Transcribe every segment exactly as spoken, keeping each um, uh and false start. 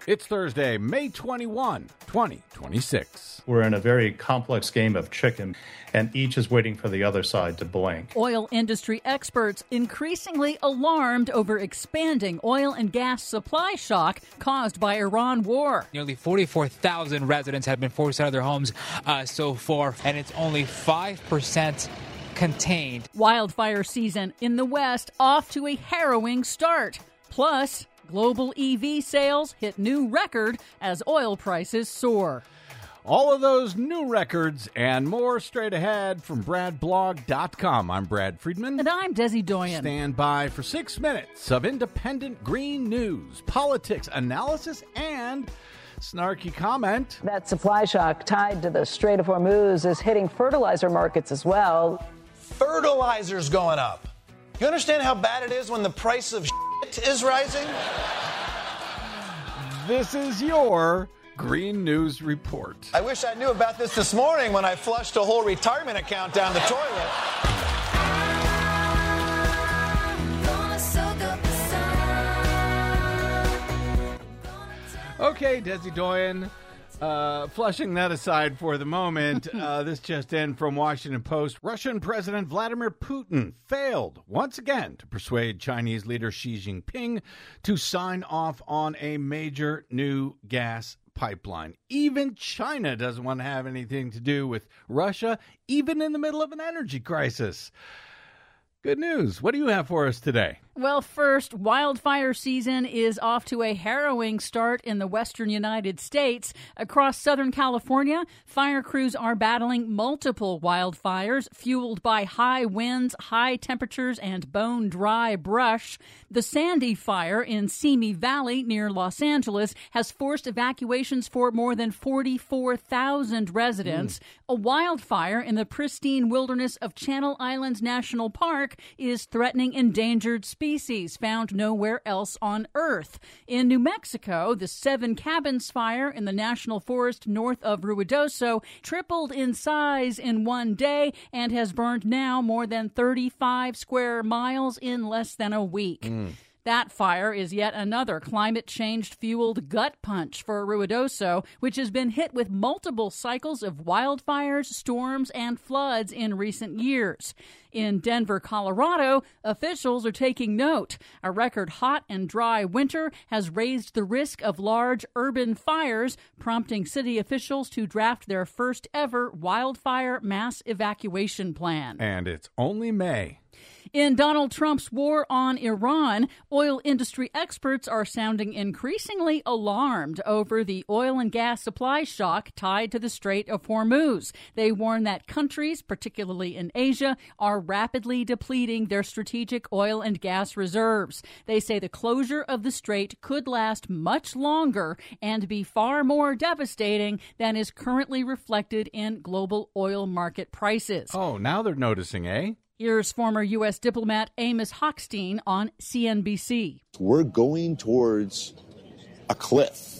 It's Thursday, May twenty-first, twenty twenty-six. We're in a very complex game of chicken, and each is waiting for the other side to blink. Oil industry experts increasingly alarmed over expanding oil and gas supply shock caused by Iran war. Nearly forty-four thousand residents have been forced out of their homes uh, so far, and it's only five percent contained. Wildfire season in the West off to a harrowing start. Plus, global E V sales hit new record as oil prices soar. All of those new records and more straight ahead from Brad Blog dot com. I'm Brad Friedman. And I'm Desi Doyen. Stand by for six minutes of independent green news, politics, analysis, and snarky comment. That supply shock tied to the Strait of Hormuz is hitting fertilizer markets as well. Fertilizer's going up. You understand how bad it is when the price of shit is rising? This is your Green News Report. I wish I knew about this this morning when I flushed a whole retirement account down the toilet. Okay, Desi Doyen. Uh, flushing that aside for the moment, uh, this just in from Washington Post. Russian President Vladimir Putin failed once again to persuade Chinese leader Xi Jinping to sign off on a major new gas pipeline. Even China doesn't want to have anything to do with Russia, even in the middle of an energy crisis. Good news. What do you have for us today? Well, first, wildfire season is off to a harrowing start in the western United States. Across Southern California, fire crews are battling multiple wildfires fueled by high winds, high temperatures, and bone-dry brush. The Sandy Fire in Simi Valley near Los Angeles has forced evacuations for more than forty-four thousand residents. Mm. A wildfire in the pristine wilderness of Channel Islands National Park is threatening endangered species. Species found nowhere else on Earth. In New Mexico, the Seven Cabins Fire in the National Forest north of Ruidoso tripled in size in one day and has burned now more than thirty-five square miles in less than a week. Mm. That fire is yet another climate change-fueled gut punch for Ruidoso, which has been hit with multiple cycles of wildfires, storms, and floods in recent years. In Denver, Colorado, officials are taking note. A record hot and dry winter has raised the risk of large urban fires, prompting city officials to draft their first ever wildfire mass evacuation plan. And it's only May. In Donald Trump's war on Iran, oil industry experts are sounding increasingly alarmed over the oil and gas supply shock tied to the Strait of Hormuz. They warn that countries, particularly in Asia, are rapidly depleting their strategic oil and gas reserves. They say the closure of the strait could last much longer and be far more devastating than is currently reflected in global oil market prices. Oh, now they're noticing, eh? Here's former U S diplomat Amos Hochstein on C N B C. We're going towards a cliff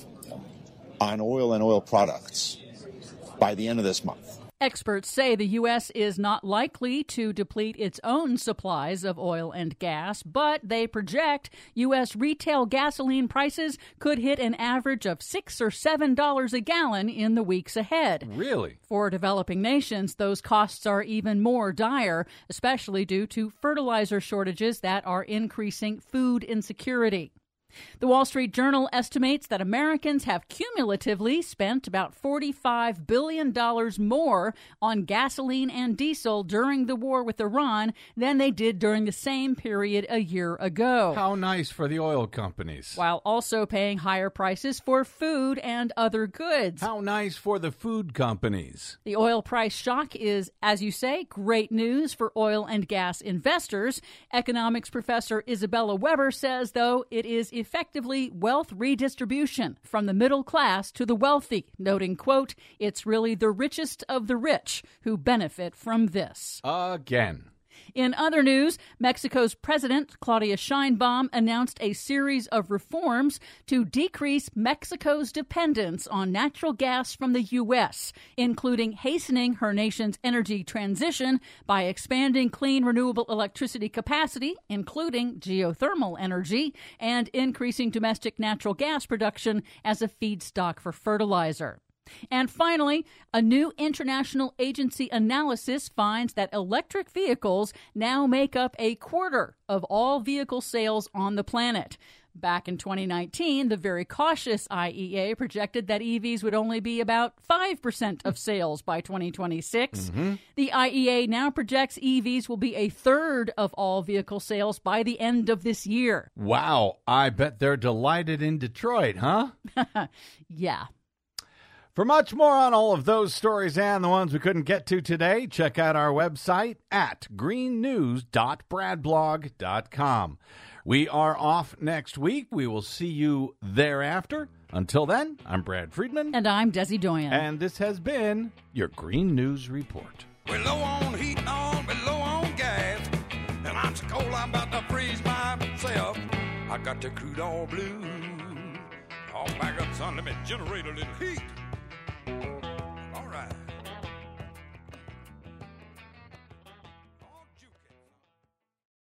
on oil and oil products by the end of this month. Experts say the U S is not likely to deplete its own supplies of oil and gas, but they project U S retail gasoline prices could hit an average of six or seven dollars a gallon in the weeks ahead. Really? For developing nations, those costs are even more dire, especially due to fertilizer shortages that are increasing food insecurity. The Wall Street Journal estimates that Americans have cumulatively spent about forty-five billion dollars more on gasoline and diesel during the war with Iran than they did during the same period a year ago. How nice for the oil companies. While also paying higher prices for food and other goods. How nice for the food companies. The oil price shock is, as you say, great news for oil and gas investors. Economics professor Isabella Weber says, though, it is effectively wealth redistribution from the middle class to the wealthy, noting, quote, it's really the richest of the rich who benefit from this. Again. In other news, Mexico's President Claudia Sheinbaum announced a series of reforms to decrease Mexico's dependence on natural gas from the U S, including hastening her nation's energy transition by expanding clean renewable electricity capacity, including geothermal energy, and increasing domestic natural gas production as a feedstock for fertilizer. And finally, a new international agency analysis finds that electric vehicles now make up a quarter of all vehicle sales on the planet. Back in twenty nineteen, the very cautious I E A projected that E Vs would only be about five percent of sales by twenty twenty-six. Mm-hmm. The I E A now projects E Vs will be a third of all vehicle sales by the end of this year. Wow, I bet they're delighted in Detroit, huh? Yeah. For much more on all of those stories and the ones we couldn't get to today, check out our website at green news dot brad blog dot com. We are off next week. We will see you thereafter. Until then, I'm Brad Friedman. And I'm Desi Doyen. And this has been your Green News Report. We're low on heat on, we're low on gas. And I'm so cold I'm about to freeze myself. I got the crude oil blue. All back up, son, let me generate a little heat.